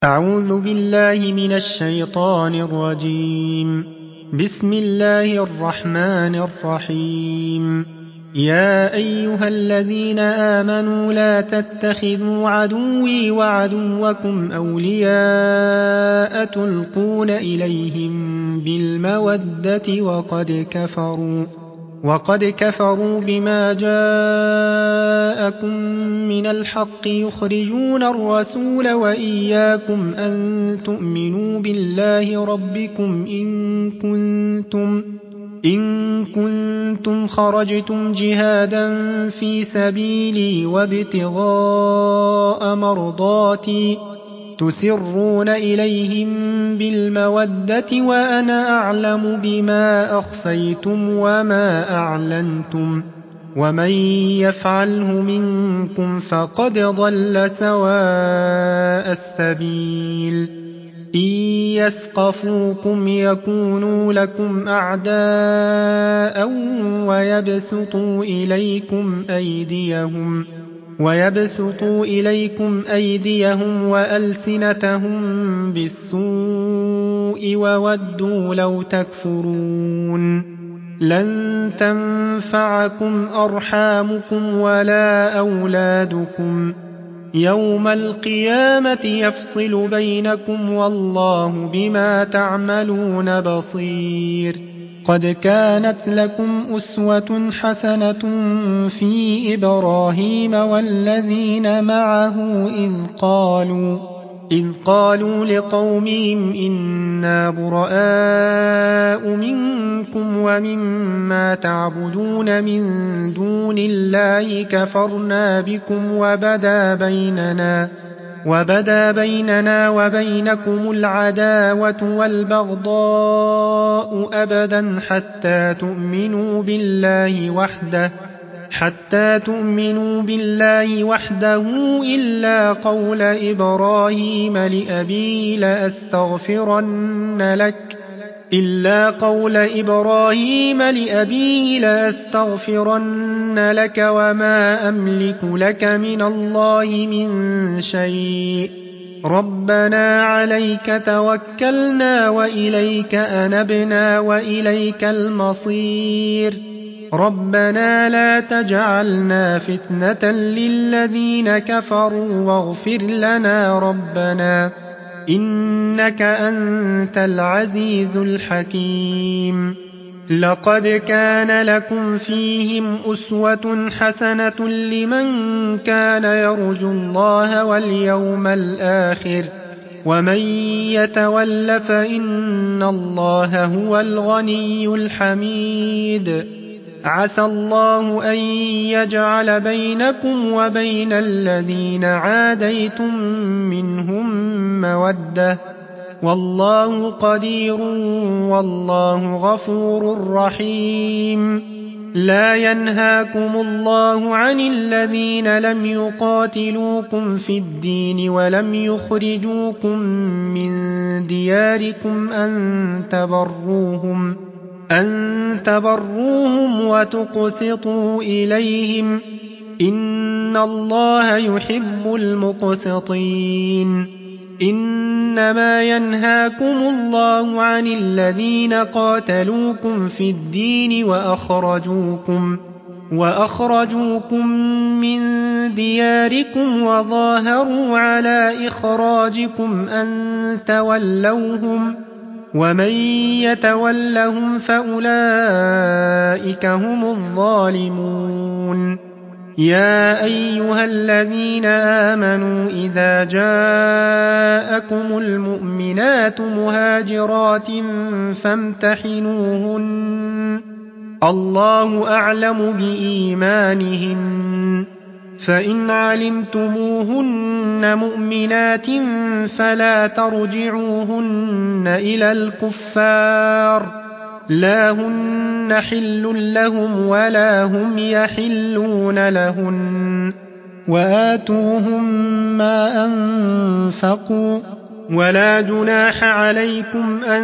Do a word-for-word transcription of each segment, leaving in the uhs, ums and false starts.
أعوذ بالله من الشيطان الرجيم. بسم الله الرحمن الرحيم. يا أيها الذين آمنوا لا تتخذوا عدوي وعدوكم أولياء تلقون إليهم بالمودة وقد كفروا وقد كفروا بما جاءكم من الحق يخرجون الرسول وإياكم أن تؤمنوا بالله ربكم إن كنتم إن كنتم خرجتم جهادا في سبيلي وابتغاء مرضاتي تسرون إليهم بالمودة وأنا أعلم بما أخفيتم وما أعلنتم ومن يفعله منكم فقد ضل سواء السبيل. إن يثقفوكم يكونوا لكم أعداء ويبسطوا إليكم أيديهم ويبسطوا إليكم أيديهم وألسنتهم بالسوء وودوا لو تكفرون. لن تنفعكم أرحامكم ولا أولادكم يوم القيامة يفصل بينكم والله بما تعملون بصير. قد كانت لكم أسوة حسنة في إبراهيم والذين معه إذ قالوا إذ قالوا لقومهم إنا براء منكم ومما تعبدون من دون الله كفرنا بكم وبدا بيننا وبدا بيننا وبينكم العداوة والبغضاء أبدا حتى تؤمنوا بالله وحده حتى تؤمنوا بالله وحده إلا قول إبراهيم لأبيه لأستغفرن لك إلا قول إبراهيم لأبيه لأستغفرن لك وما أملك لك من الله من شيء ربنا عليك توكلنا وإليك أنبنا وإليك المصير. ربنا لا تجعلنا فتنة للذين كفروا واغفر لنا ربنا إنك أنت العزيز الحكيم. لقد كان لكم فيهم أسوة حسنة لمن كان يرجو الله واليوم الآخر ومن يتول فإن الله هو الغني الحميد. عسى الله أن يجعل بينكم وبين الذين عاديتم منهم مودة والله قدير والله غفور رحيم. لا ينهاكم الله عن الذين لم يقاتلوكم في الدين ولم يخرجوكم من دياركم أن تبروهم أن تبروهم وتقسطوا إليهم إن الله يحب المقسطين. إنما ينهاكم الله عن الذين قاتلوكم في الدين وأخرجوكم وأخرجوكم من دياركم وظاهروا على إخراجكم أن تولوهم ومن يتولهم فأولئك هم الظالمون. يا أيها الذين آمنوا إذا جاءكم المؤمنات مهاجرات فامتحنوهن الله أعلم بإيمانهن فإن علمتموهن مؤمنات فلا ترجعوهن إلى الكفار لا هن حل لهم ولا هم يحلون لهن وآتوهم ما أنفقوا ولا جناح عليكم أن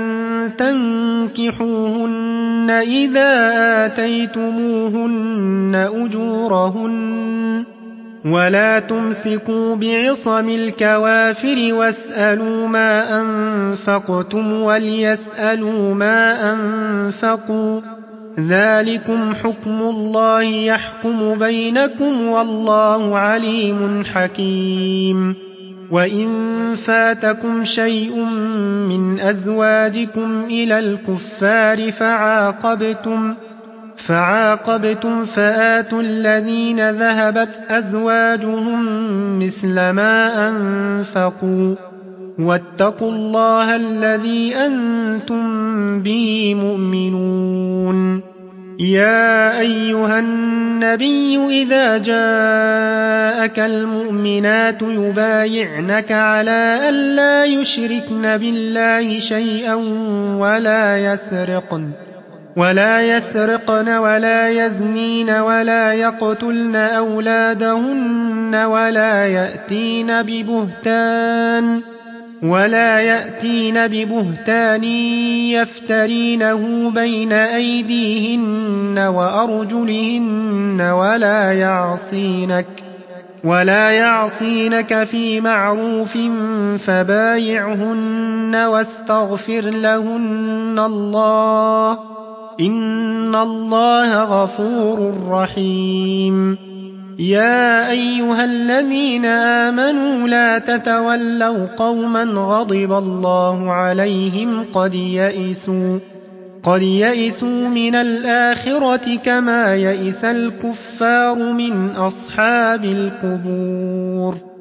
تنكحوهن إذا آتيتموهن أجورهن ولا تمسكوا بعصم الكوافر واسألوا ما أنفقتم وليسألوا ما أنفقوا ذلكم حكم الله يحكم بينكم والله عليم حكيم. وإن فاتكم شيء من أزواجكم إلى الكفار فعاقبتم فعاقبتم فآتوا الذين ذهبت أزواجهم مثل ما أنفقوا واتقوا الله الذي أنتم به مؤمنون. يا أيها النبي إذا جاءك المؤمنات يبايعنك على أن لا يشركن بالله شيئا ولا يسرقن ولا يسرقن ولا يزنين ولا يقتلن أولادهن ولا يأتين ببهتان ولا يأتين ببهتان يفترينه بين أيديهن وأرجلهن ولا يعصينك ولا يعصينك في معروف فبايعهن واستغفر لهن الله إن الله غفور رحيم. يا أيها الذين آمنوا لا تتولوا قوما غضب الله عليهم قد يئسوا قد يئسوا من الآخرة كما يئس الكفار من أصحاب القبور.